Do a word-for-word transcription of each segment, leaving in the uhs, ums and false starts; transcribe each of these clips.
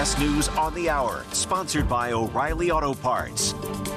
S News on the Hour, sponsored by O'Reilly Auto Parts.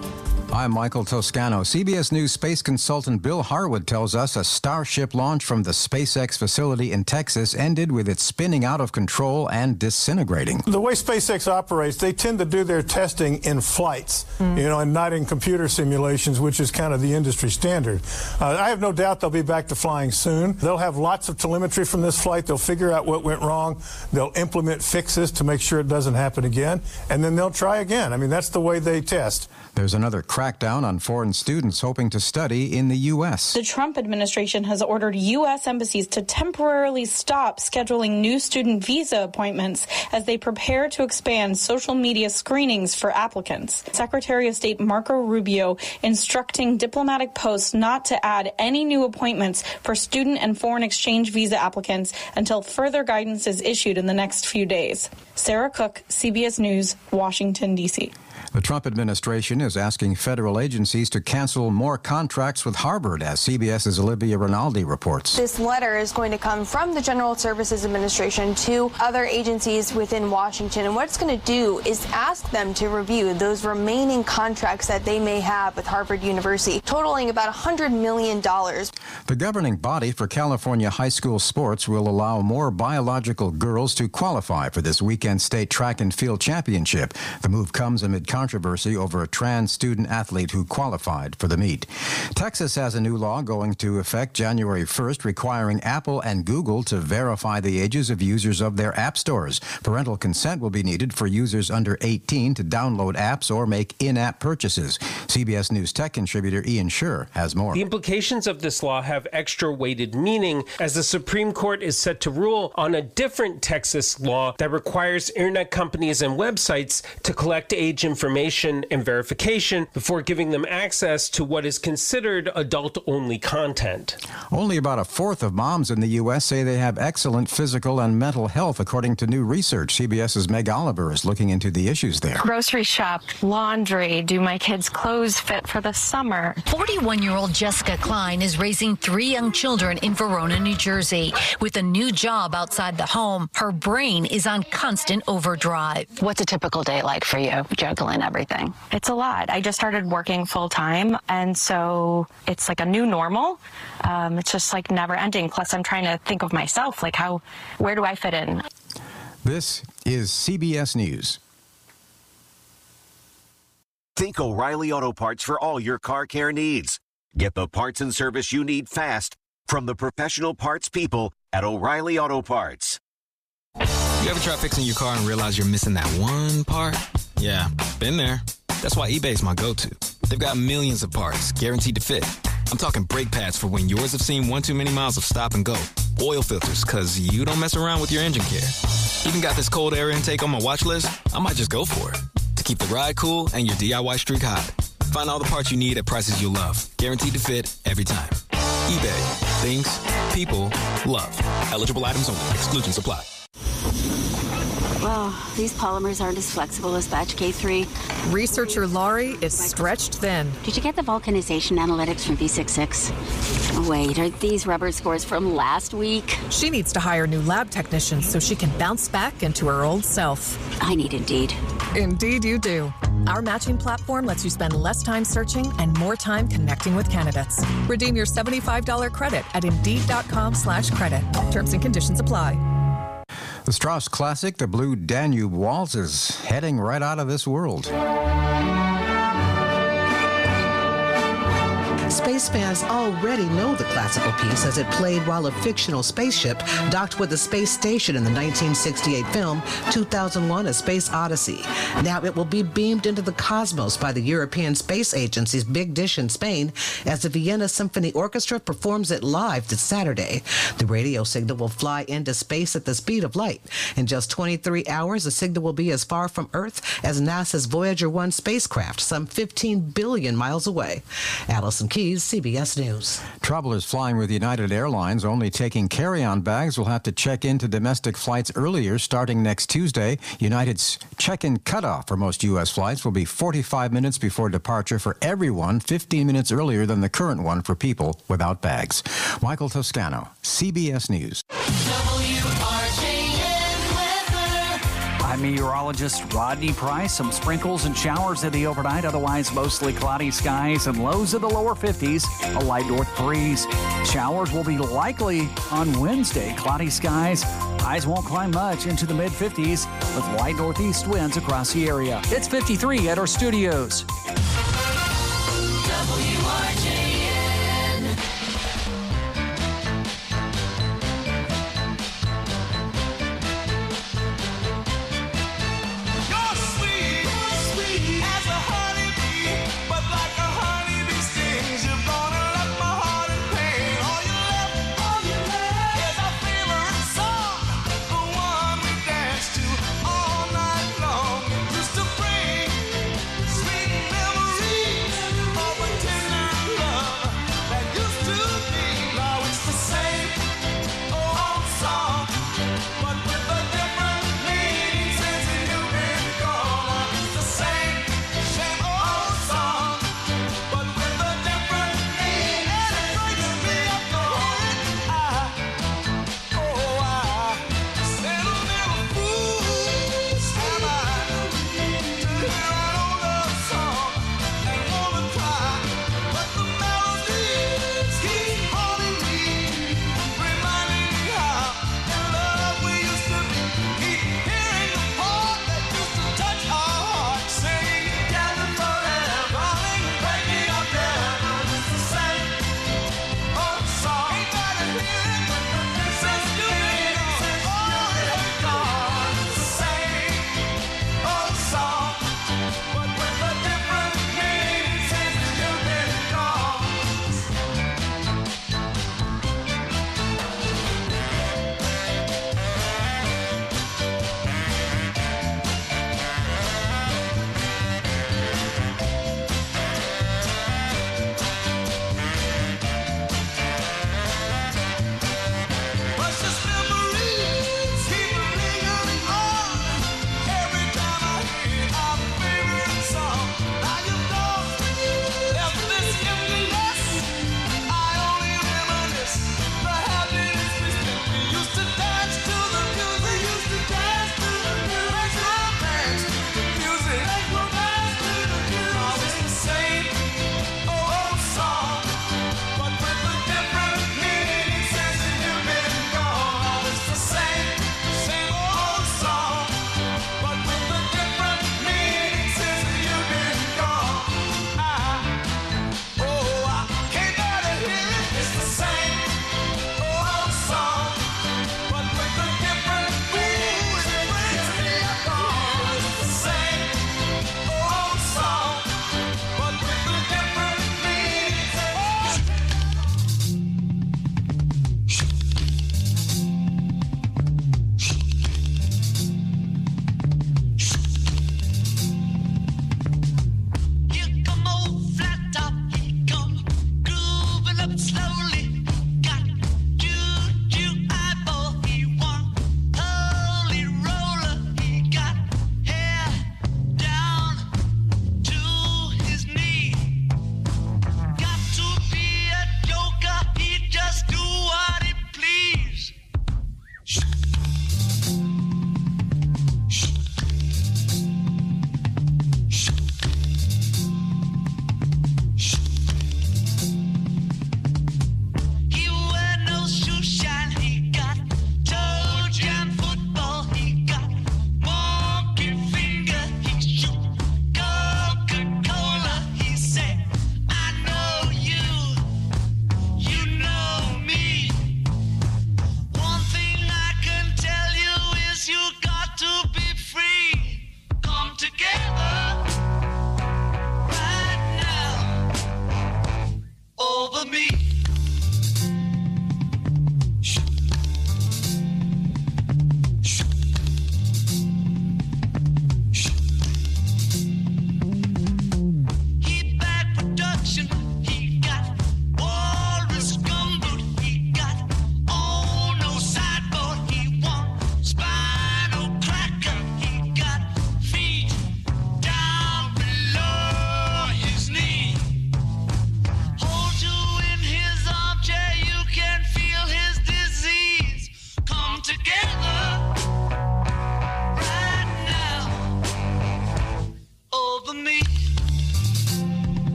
I'm Michael Toscano. C B S News space consultant Bill Harwood tells us a Starship launch from the SpaceX facility in Texas ended with it spinning out of control and disintegrating. The way SpaceX operates, they tend to do their testing in flights, mm. you know, and not in computer simulations, which is kind of the industry standard. Uh, I have no doubt they'll be back to flying soon. They'll have lots of telemetry from this flight. They'll figure out what went wrong. They'll implement fixes to make sure it doesn't happen again, and then they'll try again. I mean, that's the way they test. There's another crackdown on foreign students hoping to study in the U S. The Trump administration has ordered U S embassies to temporarily stop scheduling new student visa appointments as they prepare to expand social media screenings for applicants. Secretary of State Marco Rubio instructing diplomatic posts not to add any new appointments for student and foreign exchange visa applicants until further guidance is issued in the next few days. Sarah Cook, C B S News, Washington, D C The Trump administration is asking federal agencies to cancel more contracts with Harvard, as CBS's Olivia Rinaldi reports. This letter is going to come from the General Services Administration to other agencies within Washington, and what it's going to do is ask them to review those remaining contracts that they may have with Harvard University, totaling about one hundred million dollars. The governing body for California high school sports will allow more biological girls to qualify for this weekend state track and field championship. The move comes amid controversy over a trans student athlete who qualified for the meet. Texas has a new law going into effect January first requiring Apple and Google to verify the ages of users of their app stores. Parental consent will be needed for users under eighteen to download apps or make in-app purchases. C B S News tech contributor Ian Scher has more. The implications of this law have extra weighted meaning as the Supreme Court is set to rule on a different Texas law that requires internet companies and websites to collect age information and verification before giving them access to what is considered adult-only content. Only about a fourth of moms in the U S say they have excellent physical and mental health, according to new research. CBS's Meg Oliver is looking into the issues there. Grocery shop, laundry, do my kids' clothes fit for the summer? forty-one-year-old Jessica Klein is raising three young children in Verona, New Jersey. With a new job outside the home, her brain is on constant overdrive. What's a typical day like for you, juggling everything? It's a lot. I just started working full time, and so it's like a new normal. Um, it's just like never ending. Plus, I'm trying to think of myself, like how, where do I fit in? This is C B S News. Think O'Reilly Auto Parts for all your car care needs. Get the parts and service you need fast from the professional parts people at O'Reilly Auto Parts. You ever try fixing your car and realize you're missing that one part? Yeah, been there. That's why eBay's my go-to. They've got millions of parts guaranteed to fit. I'm talking brake pads for when yours have seen one too many miles of stop and go. Oil filters, because you don't mess around with your engine care. Even got this cold air intake on my watch list. I might just go for it. To keep the ride cool and your D I Y streak hot. Find all the parts you need at prices you'll love. Guaranteed to fit every time. eBay. Things people love. Eligible items only. Exclusions apply. Well, these polymers aren't as flexible as batch K three. Researcher Laurie is stretched thin. Did you get the vulcanization analytics from V sixty-six? Wait, are these rubber scores from last week? She needs to hire new lab technicians so she can bounce back into her old self. I need Indeed. Indeed you do. Our matching platform lets you spend less time searching and more time connecting with candidates. Redeem your seventy-five dollars credit at Indeed.com slash credit. Terms and conditions apply. The Strauss classic, The Blue Danube Waltz, is heading right out of this world. Space fans already know the classical piece as it played while a fictional spaceship docked with the space station in the nineteen sixty-eight film two thousand one: A Space Odyssey. Now it will be beamed into the cosmos by the European Space Agency's Big Dish in Spain as the Vienna Symphony Orchestra performs it live this Saturday. The radio signal will fly into space at the speed of light. In just twenty-three hours, the signal will be as far from Earth as NASA's Voyager one spacecraft, some fifteen billion miles away. Allison Keys, C B S News. Travelers flying with United Airlines only taking carry-on bags will have to check into domestic flights earlier starting next Tuesday. United's check-in cutoff for most U S flights will be forty-five minutes before departure for everyone, fifteen minutes earlier than the current one for people without bags. Michael Toscano, C B S News. W R J N weather. I'm meteorologist Rodney Price. Some sprinkles and showers in the overnight, otherwise mostly cloudy skies and lows in the lower fifties, a light north breeze. Showers will be likely on Wednesday. Cloudy skies. Highs won't climb much into the mid fifties with light northeast winds across the area. It's fifty-three at our studios. W R J N. You're sweet, sweet as a honeybee, but like a honeybee stings, you're gonna let my heart in pain. All you left, all you left is our favorite song, the one we dance to all night long. It used to bring sweet memories of a tender love.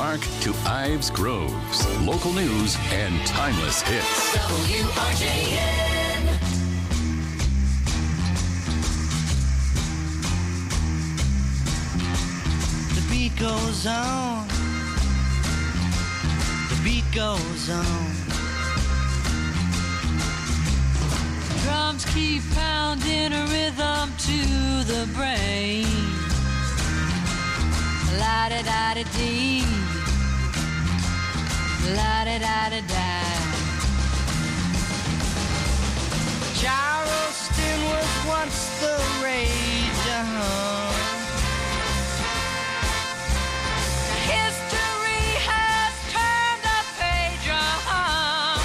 Park to Ives Groves. Local news and timeless hits. W R J N. The beat goes on. The beat goes on. Drums keep pounding a rhythm to the brain. La-da-da-da-dee. La-da-da-da-da. Charleston was once the rage, uh-huh. History has turned a page, uh-huh.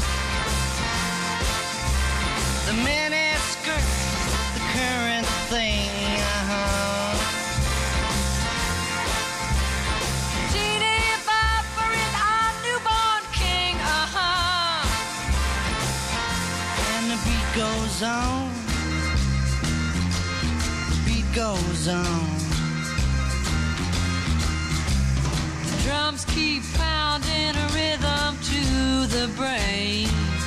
The miniskirt, the current thing, uh-huh. Teeny Bopper is our newborn king, uh-huh. And the beat goes on. The beat goes on. The drums keep pounding a rhythm to the brain.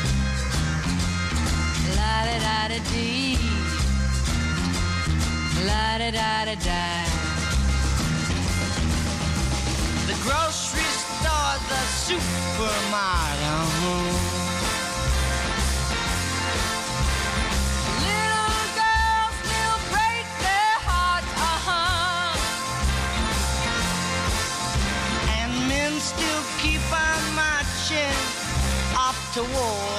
La-da-da-da-dee. La-da-da-da-da. The grocery store, the supermarket, uh-huh. Little girls still break their hearts, uh-huh. And men still keep on marching off to war.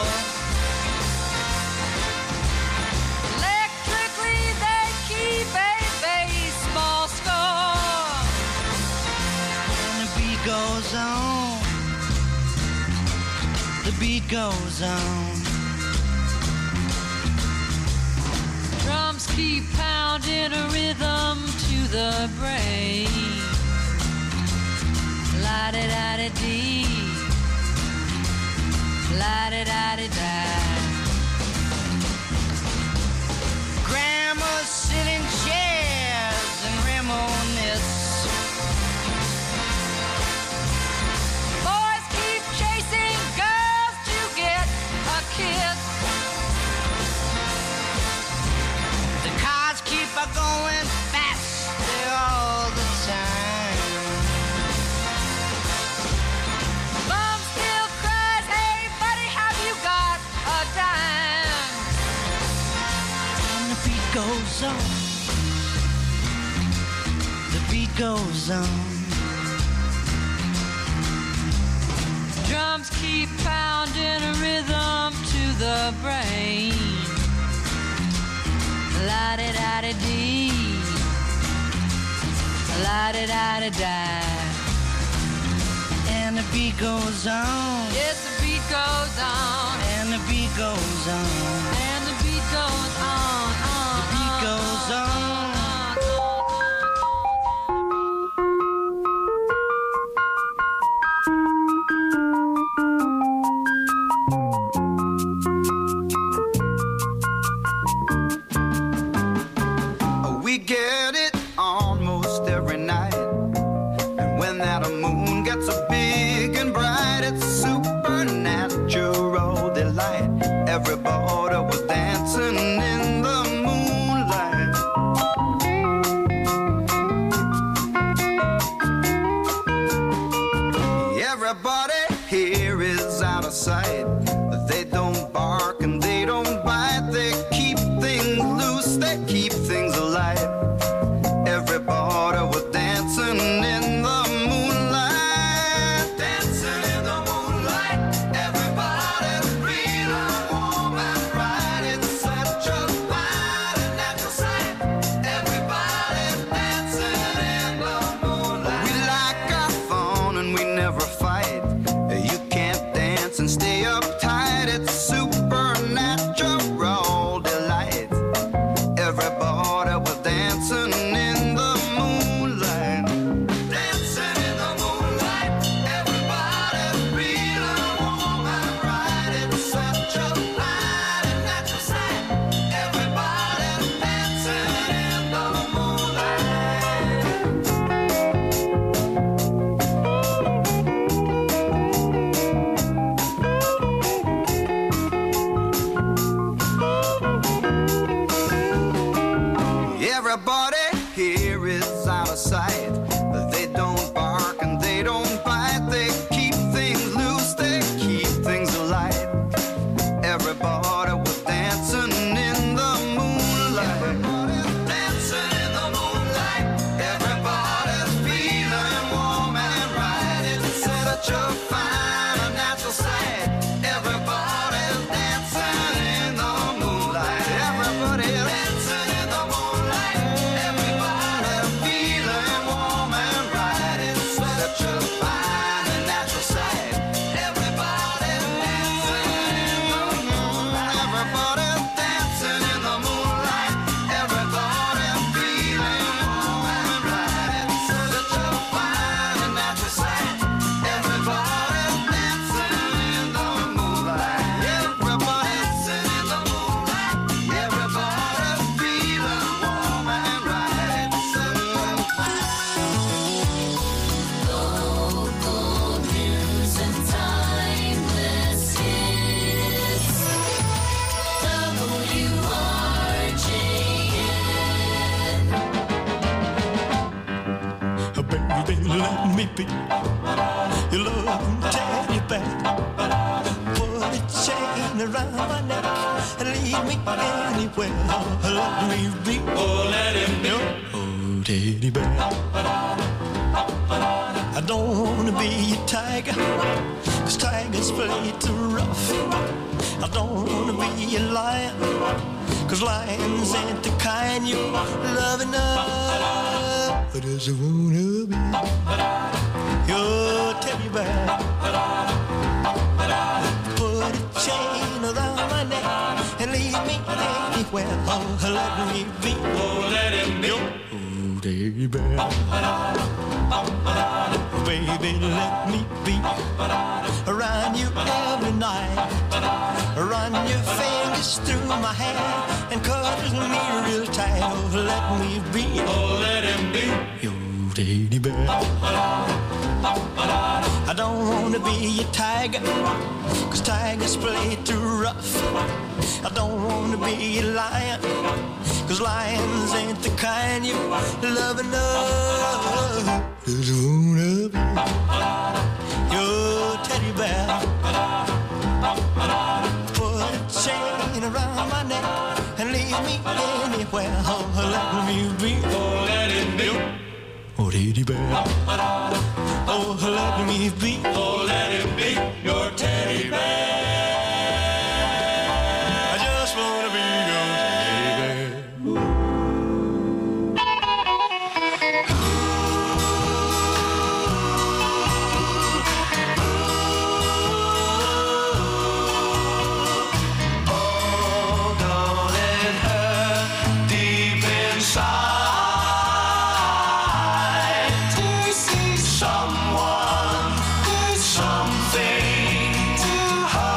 Electrically they keep a baseball score. And the beat goes on. The beat goes on. Drums keep pounding a rhythm to the brain. La-da-da-da-dee. La-da-da-da-da. Grandmas sit in chairs and reminisce. Boys keep chasing girls to get a kiss. The cars keep a going faster all the time. Mom still cries, hey buddy, have you got a dime? And the beat goes on. The beat goes on. Drums keep pounding a rhythm to the brain. La-da-da-da-dee. La-da-da-da-da. And the beat goes on. Yes, the beat goes on. And the beat goes on. And the beat goes on, on, The beat goes on. We get it almost every night. And when that moon gets so big and bright, it's supernatural delight. Every boy Everybody here is out of sight. They don't bark and they don't bite. They keep things loose, they keep things alight. Everybody was dancing in the moonlight. Everybody's dancing in the moonlight. Everybody's feeling warm and right. It's such a fine and natural sight. Everybody's dancing in the moonlight. Everybody's dancing in the moonlight. Everybody's feeling warm and right. It's such a fine and natural sight. Everybody's dancing in the moonlight. Everybody's dancing in the moonlight. Everybody's feeling warm and right. It's such a fine and natural sight. Everybody's dancing in the moonlight. Everybody's dancing in the moonlight. Everybody's feeling warm and right. It's such a Local news and timeless hits. W R J N. Baby, let me be your loving teddy bear. Put a chain around my neck and lead me anywhere. Let me be, oh, let him be, oh, teddy bear. I don't wanna be a tiger, 'cause tigers play too rough. I don't wanna be a lion, 'cause lions ain't the kind you love enough. I just wanna be your teddy bear. Put a chain around my neck and lead me anywhere. Oh, let me be, oh, let him be, oh, teddy bear. Baby, let me be around you every night. Run your fingers through my hair and cuddle me real tight. Oh, let me be, oh, let him be your teddy bear. I don't wanna be a tiger, 'cause tigers play too rough. I don't wanna be a lion, 'cause lions ain't the kind you love enough. Just wanna be your teddy bear. Put a chain around my neck and leave me anywhere. Oh, let me be, oh, let it be, oh, teddy bear. Oh, let me be, oh, let it be your teddy bear. I just wanna be your teddy bear. Oh, don't let her deep inside to see someone, something to hide.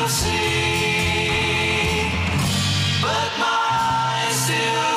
still see, but my eyes still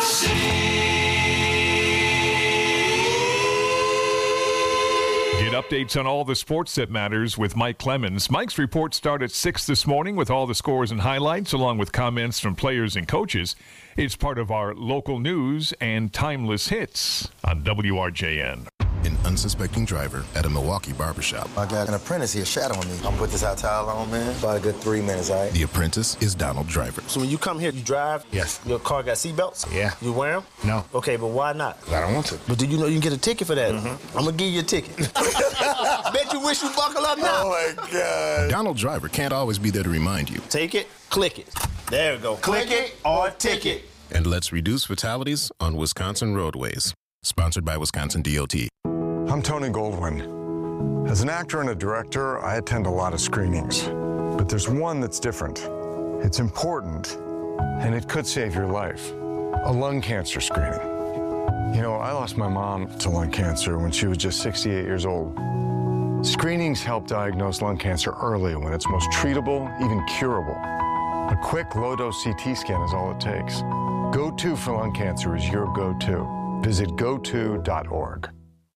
see. Get updates on all the sports that matters with Mike Clemens. Mike's reports start at six this morning with all the scores and highlights, along with comments from players and coaches. It's part of our local news and timeless hits on W R J N. An unsuspecting driver at a Milwaukee barbershop. I got an apprentice here shadowing me. I'm gonna put this hot towel on, man. About a good three minutes, all right? The apprentice is Donald Driver. So when you come here, you drive? Yes. Your car got seatbelts? Yeah. You wear them? No. Okay, but why not? I don't want to. But do you know you can get a ticket for that? Mm-hmm. I'm gonna give you a ticket. Bet you wish you buckle up now. Oh my God. Donald Driver can't always be there to remind you. Take it, click it. There we go. Click it or ticket. And let's reduce fatalities on Wisconsin roadways. Sponsored by Wisconsin D O T. I'm Tony Goldwyn. As an actor and a director, I attend a lot of screenings. But there's one that's different. It's important, and it could save your life. A lung cancer screening. You know, I lost my mom to lung cancer when she was just sixty-eight years old. Screenings help diagnose lung cancer early when it's most treatable, even curable. A quick low-dose C T scan is all it takes. Go To for lung cancer is your go-to. Visit go to dot org.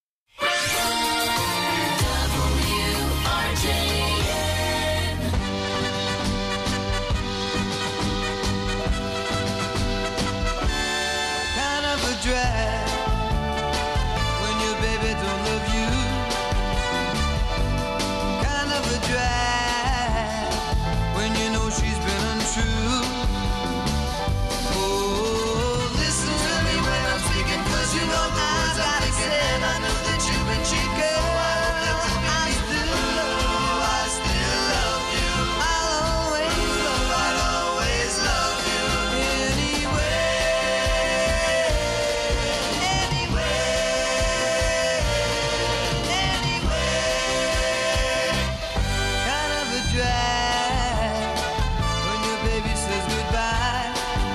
Kind of a drag when your baby don't love you. Kind of a drag when you know she's been untrue. Oh, listen to me when I'm speaking, 'cause you know the words I'm thinking, and I know that you've been cheating. I still love you, I still love you. I'll always love you, I'll always love you. Anyway, anyway, anyway. Kind of a drag when your baby says goodbye.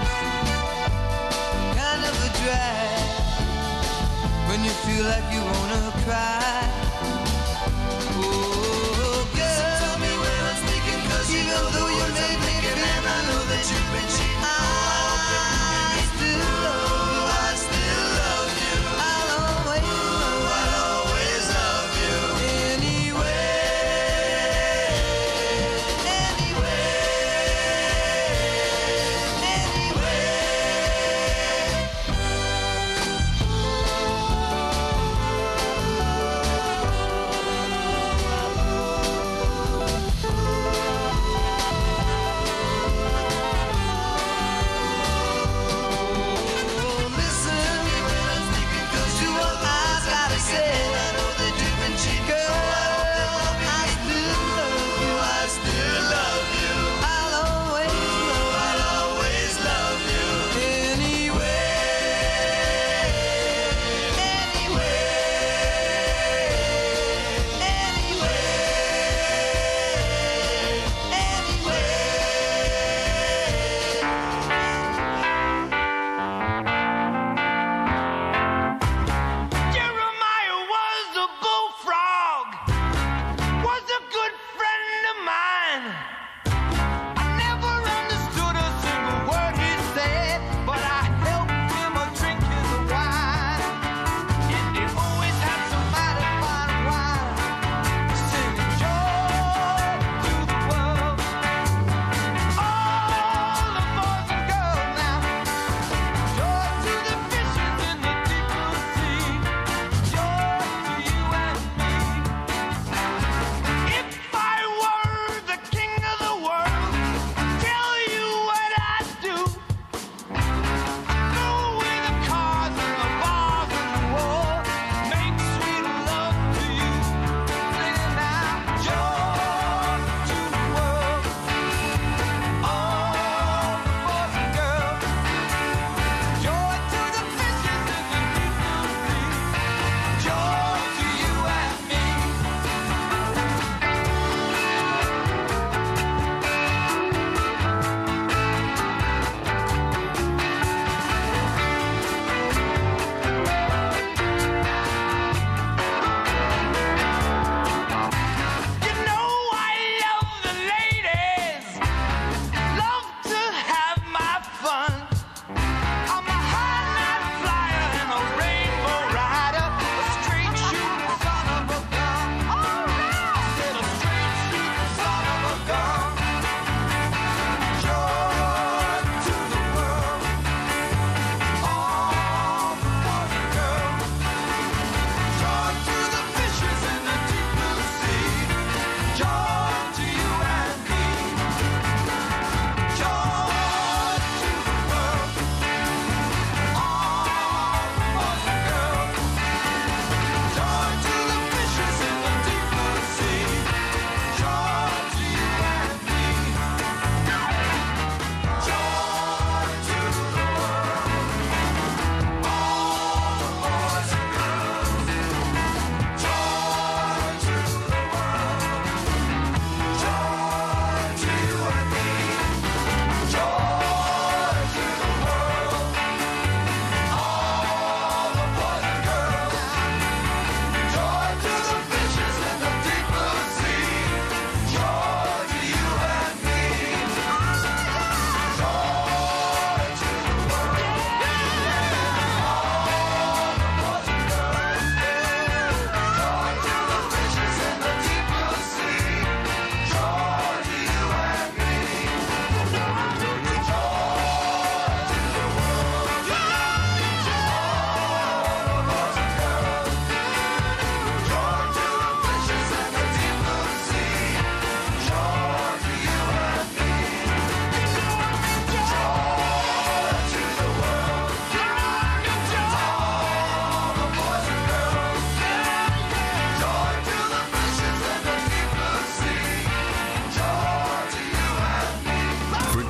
Kind of a drag when you feel like you wanna cry. Oh, girl, listen to me when I'm speaking, 'cause even though you made me feel, and I know that you've been cheating, I still love you, I still love you. I'll always love you, I'll always love you. Anyway, anyway, anyway.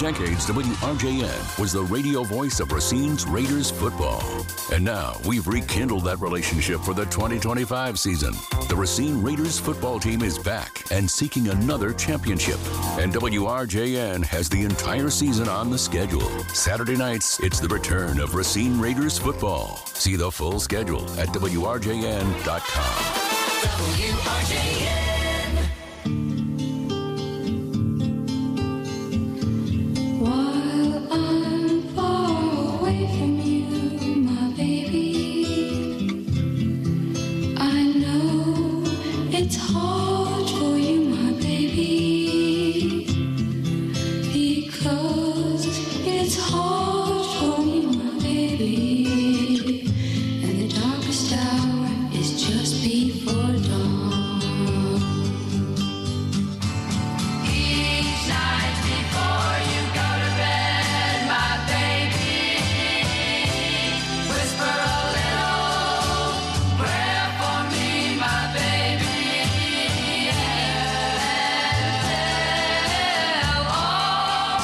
decades, W R J N was the radio voice of Racine's Raiders football. And now we've rekindled that relationship for the twenty twenty-five season. The Racine Raiders football team is back and seeking another championship. And W R J N has the entire season on the schedule. Saturday nights, it's the return of Racine Raiders football. See the full schedule at W R J N dot com. W R J N. While I'm far away from you, my baby, I know it's hard for you, my baby, because it's hard for me, my baby, and the darkest hour is just before dawn. Each night before you go to bed, my baby, whisper a little prayer for me, my baby, and tell all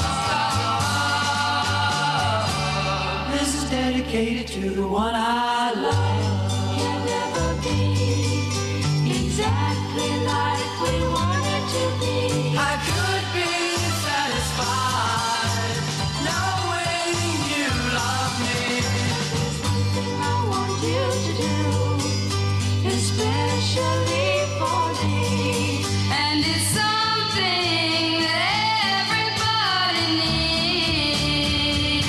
the stars. This is dedicated to the one I love. You'll never be exactly like we wanted to be. I could be satisfied knowing you love me. There's one thing I want you to do, especially for me, and it's something that everybody needs.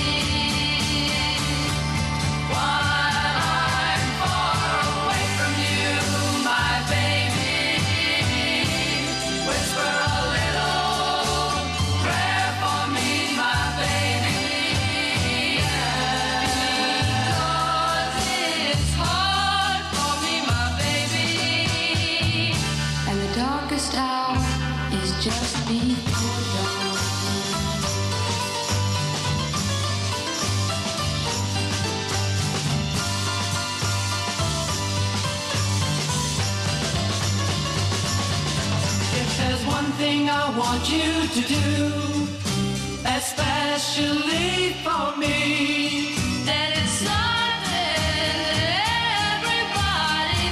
While I'm far away from you, my baby, whisper a little prayer for me, my baby, because it's hard for me, my baby, and the darkest hour is just before dawn. If there's one thing I want you to do, especially for me, then it's something that everybody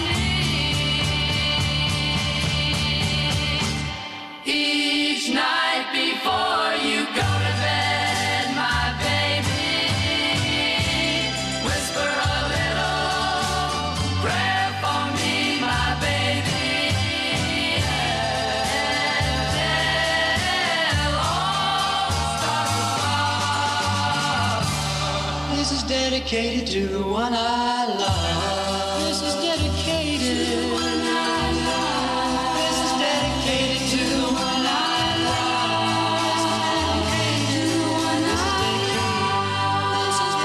needs. Each night before you go to bed, my baby, whisper a little prayer for me, my baby, and tell all the stars. This is dedicated to the one I love. This is dedicated to the one I love. This is dedicated to the one I love. This is dedicated to the one I love. This is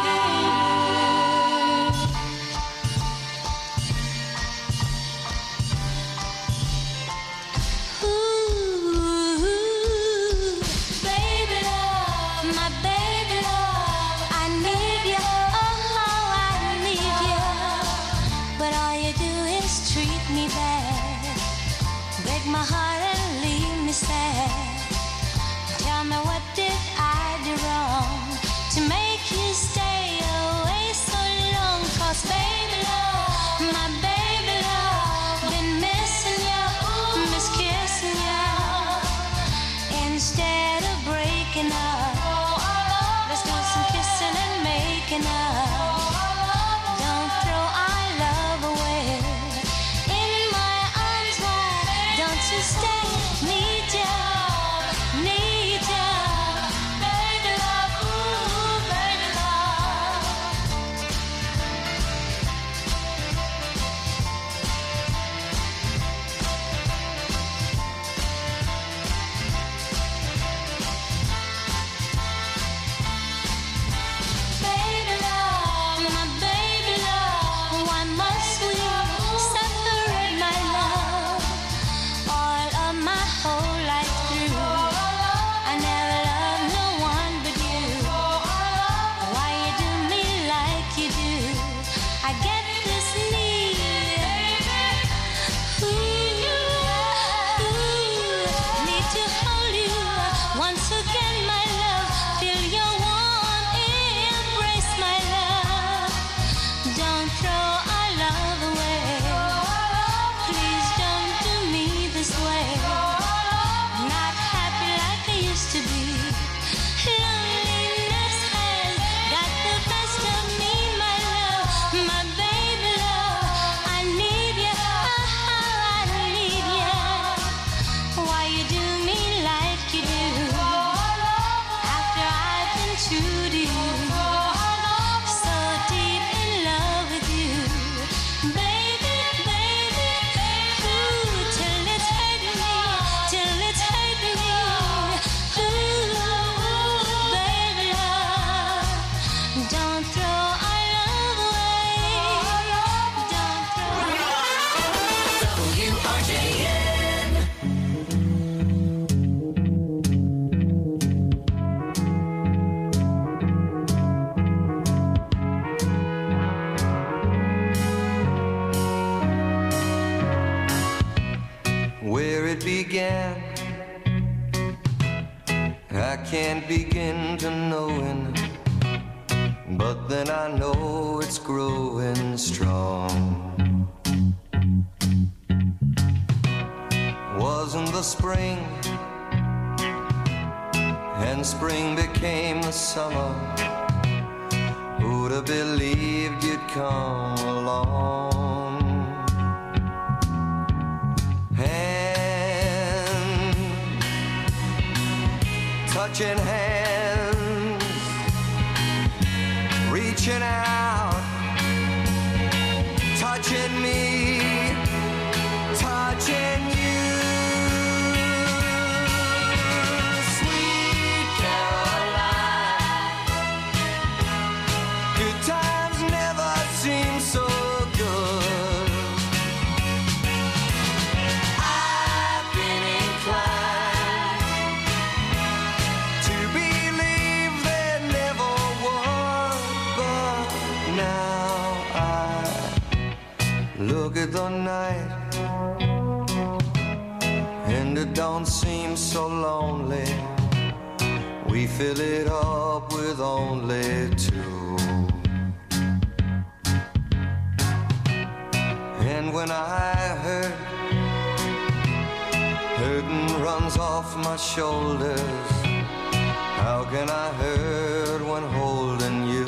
dedicated. Baby love, my baby love, I need you, oh, I need you. But all you do is treat me bad, break my heart and leave me sad. Tell me, what did I do wrong to make you stay away so long? 'Cause baby love, my baby love, been missing you, miss kissing you. Instead of breaking up, let's do some kissing and making up. Don't throw our love away. In my arms, why don't you stay? Need you, need you, baby love, ooh, baby love. I can't begin to knowing, but then I know it's growing strong. Wasn't the spring, and spring became the summer. Who'd have believed you'd come along? Hand, touching hands, reaching out, touching me, touching you. The night, and it don't seem so lonely. We fill it up with only two. And when I hurt, hurting runs off my shoulders. How can I hurt when holding you?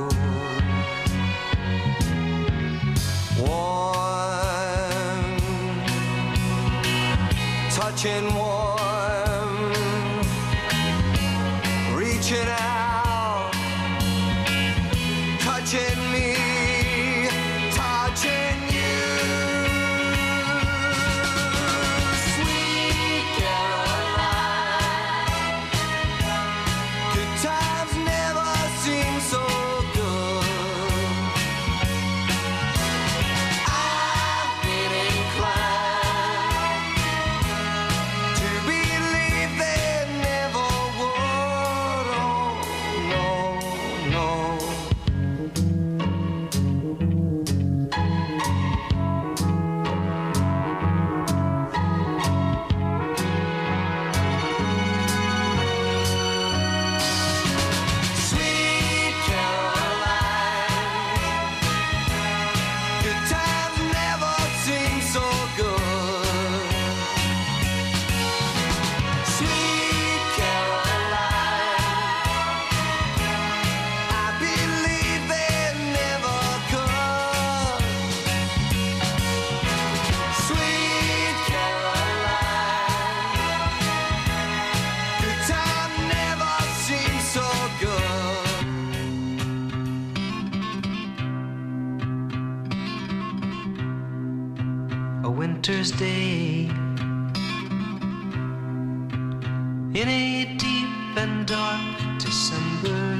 Touching warm, reaching out, touching me, touching you. Sweet Caroline, good times never seem so good. I've been inclined to believe they never would. Oh, no, no. Sweet Caroline, good times never seem so good. Sweet Caroline, I believe they never could. Sweet Caroline, good time never seems so good. A winter's day in a deep and dark December,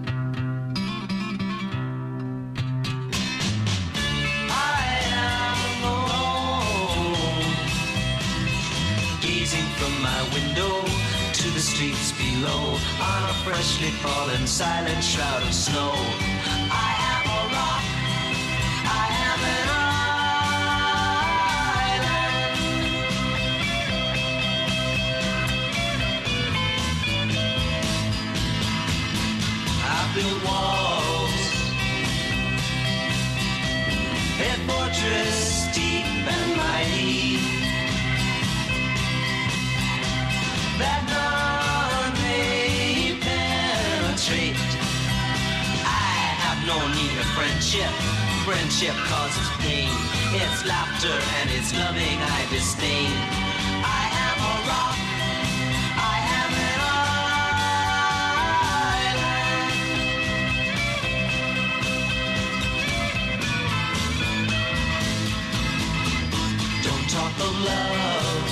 I am alone, gazing from my window to the streets below on a freshly fallen silent shroud of snow. I am a rock, I am an island. I built walls, a fortress deep and mighty, that none may penetrate. I have no need of friendship. Friendship causes pain. It's laughter and it's loving I disdain. I am a rock, I am an island. Don't talk of love.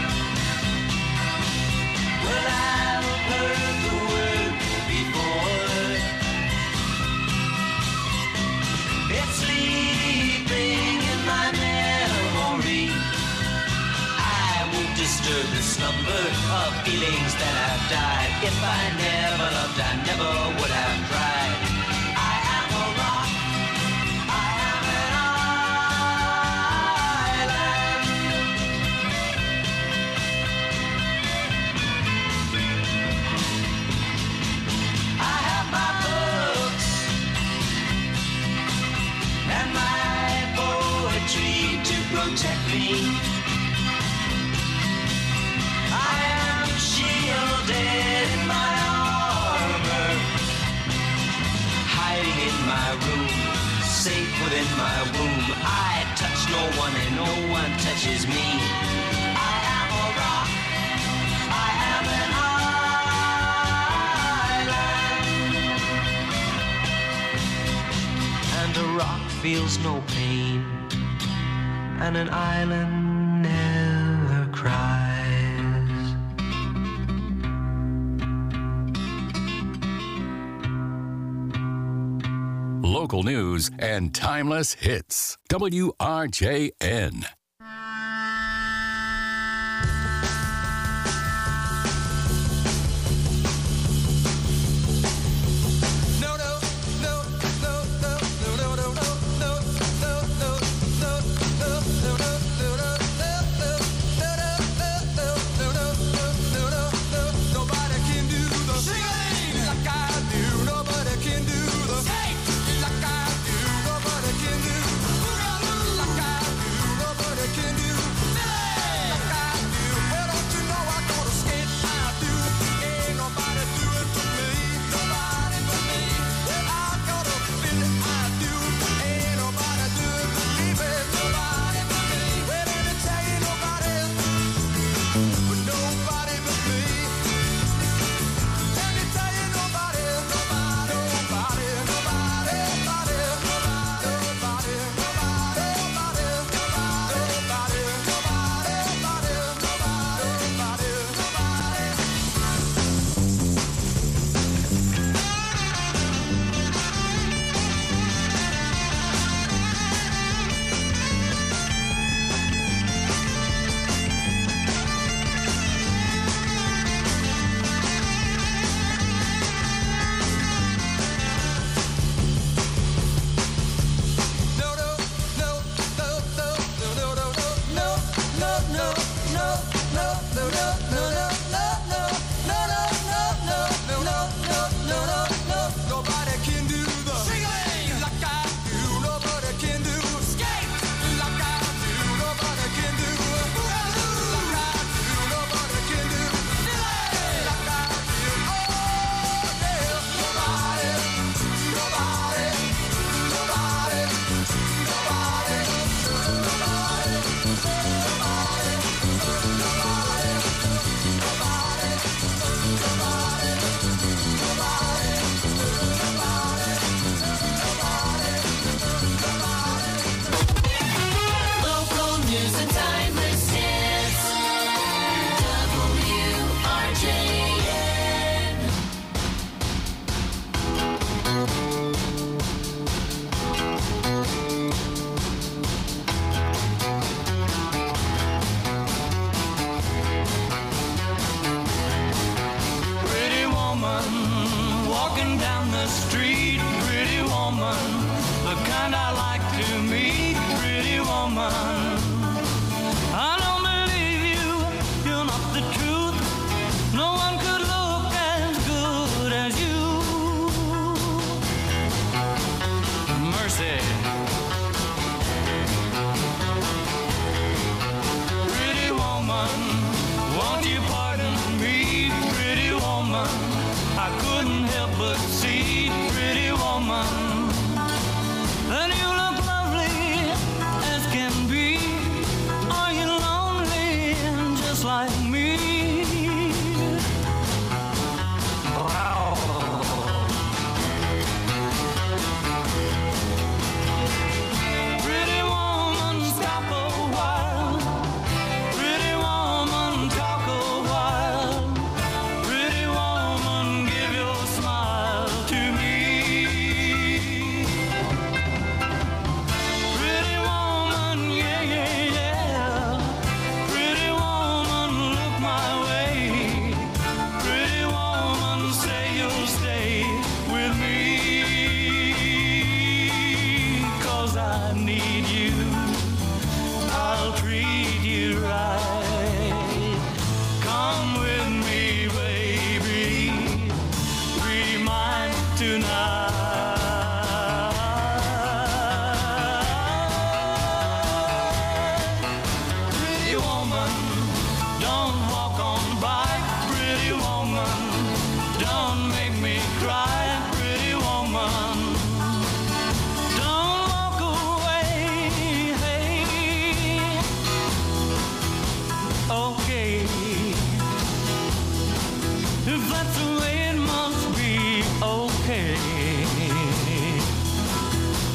Well, I've heard the word before. It's sleeping in my memory. I won't disturb the slumber of feelings that have died. If I never loved, I never would have tried. I am a rock, I am an island. me. I am shielded in my armor, hiding in my room, safe within my womb. I touch no one and no one touches me. I am a rock, I am an island, and a rock feels no pain, and an island never cries. Local news and timeless hits. W R J N.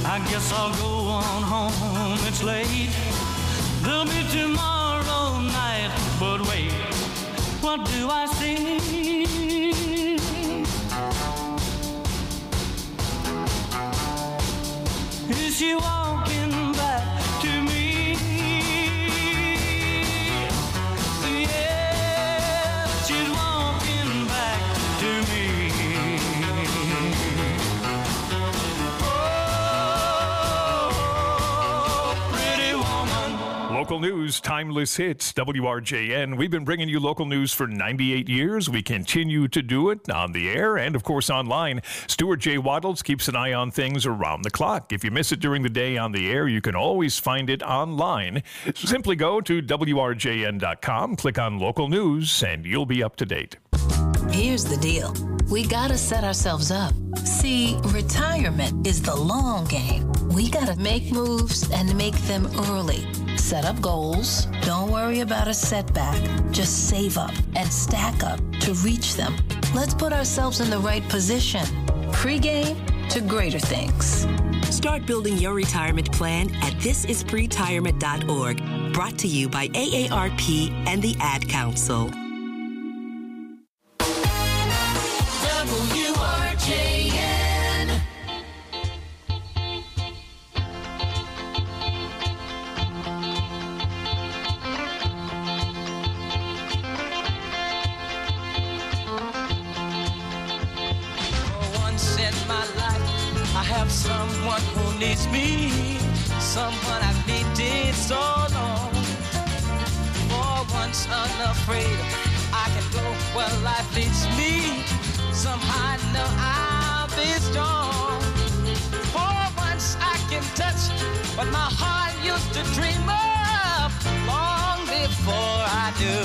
I guess I'll go on home, it's late. There'll be tomorrow night, but wait, what do I see? Is she walking back to me? Yeah, she's walking back to me. Local news, timeless hits, W R J N. We've been bringing you local news for ninety-eight years. We continue to do it on the air and, of course, online. Stuart J. Waddles keeps an eye on things around the clock. If you miss it during the day on the air, you can always find it online. Simply go to W R J N dot com, click on local news, and you'll be up to date. Here's the deal. We gotta set ourselves up. See, retirement is the long game. We gotta make moves and make them early. Set up goals. Don't worry about a setback. Just save up and stack up to reach them. Let's put ourselves in the right position. Pre-game to greater things. Start building your retirement plan at this is pretirement dot org. Brought to you by A A R P and the Ad Council. W R J N. For once in my life, I have someone who needs me, someone I've needed so long. For once unafraid, I can go where life leads me. Somehow I know I'll be strong. For once I can touch what my heart used to dream of long before I do.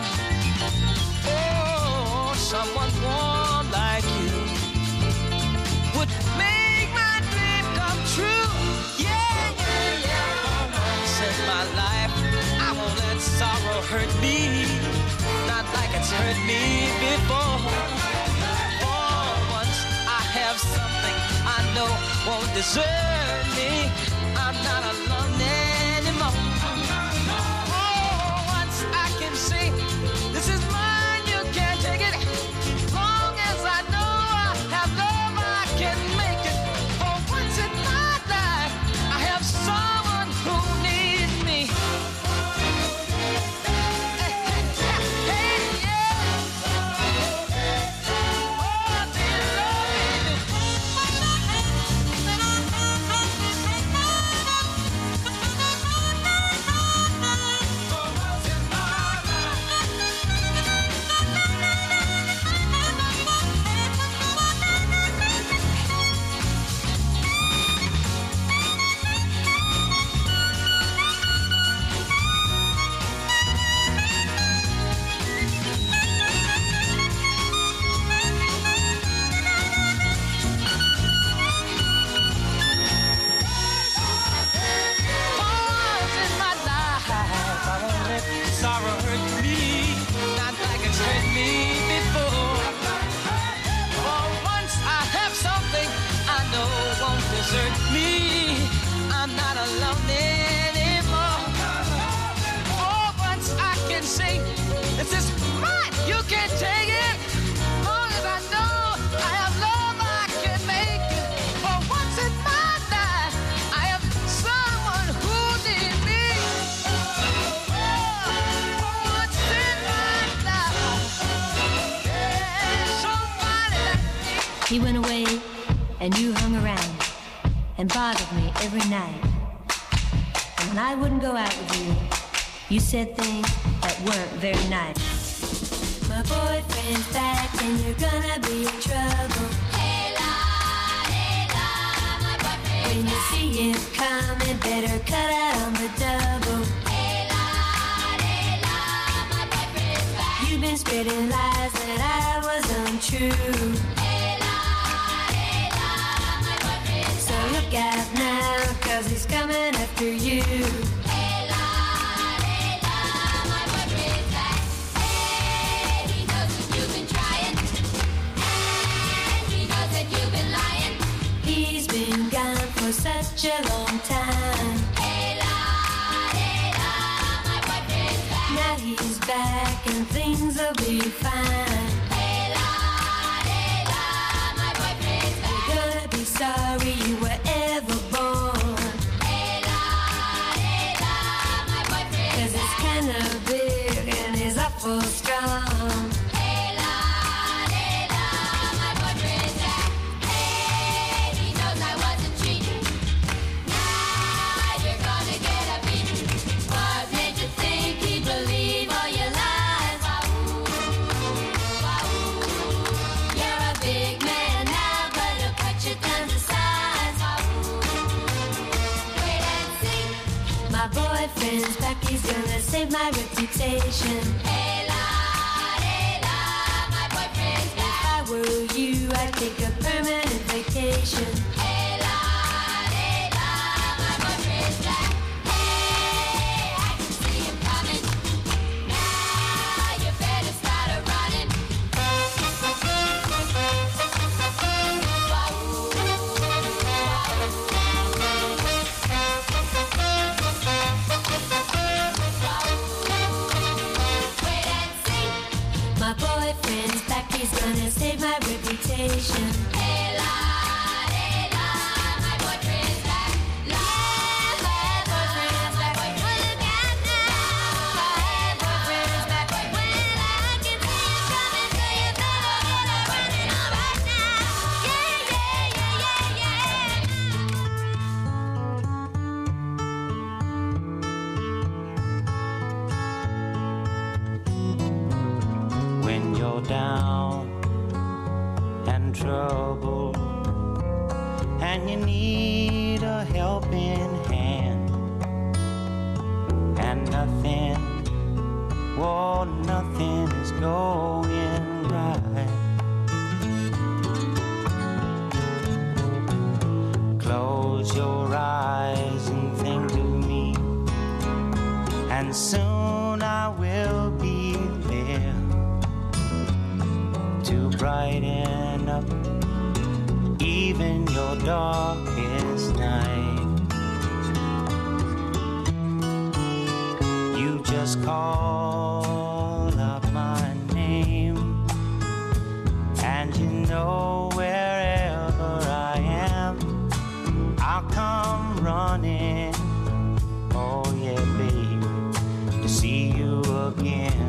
Oh, someone warm like you would make my dream come true. Yeah, yeah, yeah. For once in my life, I won't let sorrow hurt me, not like it's hurt me before. Have something I know won't desert me. I'm not alone anymore. Oh, once I can say, this is mine, you can't take it. Long as I know I have love, I can make it. For once in my life, I have someone who needs me. Hey, hey, hey, yeah. Oh, dear Lord. Sorrow hurt me, not like it's hurt me before. For once I have something I know won't desert me. I'm not alone anymore. For once I can say, this is mine, you can't take it. Long as I know I have love, I can make it. For once in my life, I have someone who needs me. He went away and you hung around and bothered me every night. And when I wouldn't go out with you, you said things that weren't very nice. My boyfriend's back and you're gonna be in trouble. Hey la, hey la, my boyfriend's when you see him coming, better cut out on the double. Hey la, hey la, my boyfriend's back. You've been spreading lies that I was untrue. Look out now, cause he's coming after you. Hey la, hey la, my boyfriend's back. Hey, he knows that you've been trying, and he knows that you've been lying. He's been gone for such such a long time. Layla, Layla, my boyfriend's back. Now he's back and things will be fine. Layla, Layla, my boyfriend's back. You're gonna be sorry you were ever born. Layla, Layla, my boyfriend's 'cause it's kinda big and he's awful strong. Boyfriend's back, he's gonna save my reputation. Layla, Layla, my boyfriend's back. If I were you, I'd take a permanent vacation. Layla, Layla, my boyfriend's back. Hey, I can see him coming. Now you better start a running. My boyfriend's back, he's gonna save my reputation. Layla, Layla, my boyfriend's back. Layla, my boyfriend's back. Look out now, my boyfriend's back. When I can see you coming, so you better get up running on right now. Yeah, yeah, yeah, yeah, yeah. When you're down and troubled and you need a helping hand and nothing, oh, nothing is going right. Close your eyes and think of me, and soon I will be there to brighten up even your darkest night. You just call up my name, and you know wherever I am, I'll come running. Oh yeah, baby, to see you again.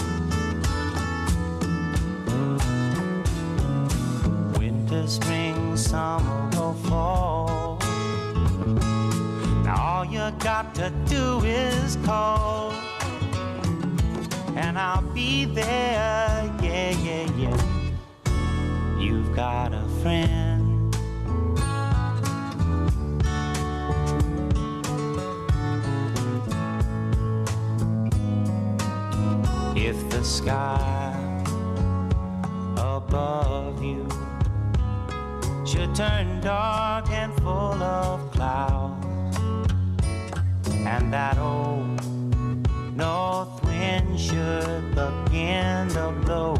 Spring, summer, or fall. Now all you got to do is call, and I'll be there, yeah, yeah, yeah. You've got a friend. If the sky above you should turn dark and full of clouds, and that old north wind should begin to blow,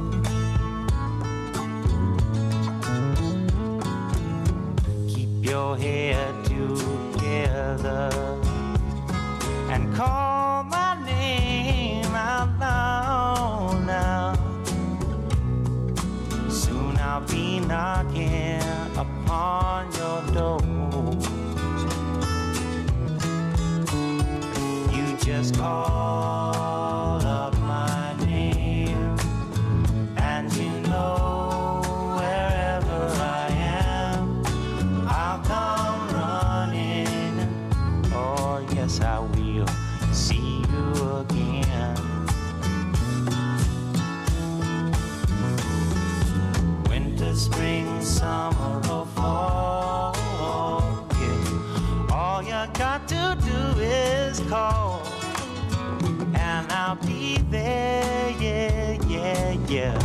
keep your head together and call my name out loud now. Soon I'll be knocking upon your door. You just call up my name, and you know wherever I am, I'll come running. Oh yes, I will see you again. Spring, summer, or fall, yeah. All you got to do is call, and I'll be there, yeah, yeah, yeah.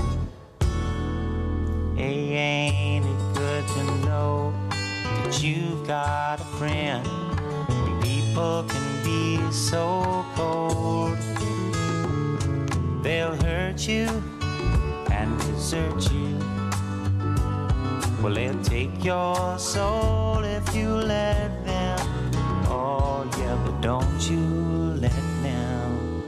Hey, ain't it good to know that you've got a friend? People can be so cold, they'll hurt you and desert you, Well, they'll take your soul if you let them. Oh, yeah, but don't you let them.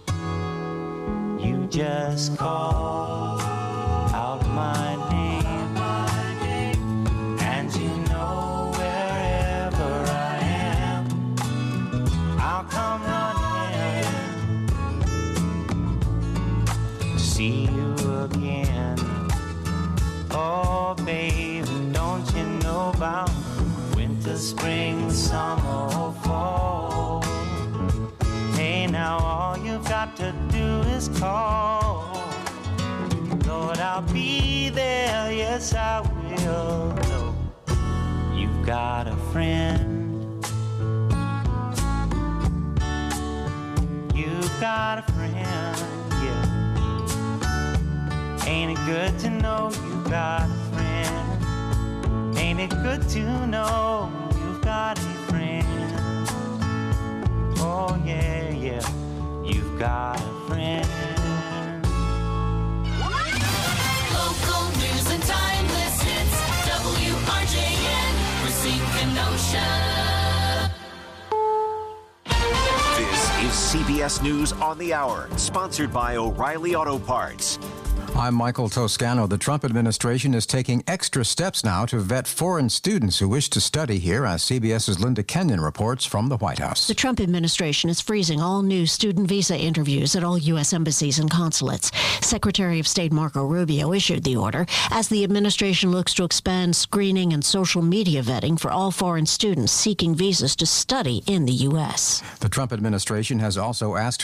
You just call out my name, and you know wherever I am, I'll come running to see you again. Oh, baby, don't you know about winter, spring, summer, or fall? Hey, now all you've got to do is call. Lord, I'll be there, yes, I will. No, you've got a friend. You've got a friend, yeah. Ain't it good to know you've got a friend? Ain't it good to know you've got a friend? Oh, yeah, yeah, you've got a friend. Local news and timeless hits. W R J N, Racine Kenosha. This is C B S News on the Hour, sponsored by O'Reilly Auto Parts. I'm Michael Toscano. The Trump administration is taking extra steps now to vet foreign students who wish to study here, as CBS's Linda Kenyon reports from the White House. The Trump administration is freezing all new student visa interviews at all U S embassies and consulates. Secretary of State Marco Rubio issued the order as the administration looks to expand screening and social media vetting for all foreign students seeking visas to study in the U S. The Trump administration has also asked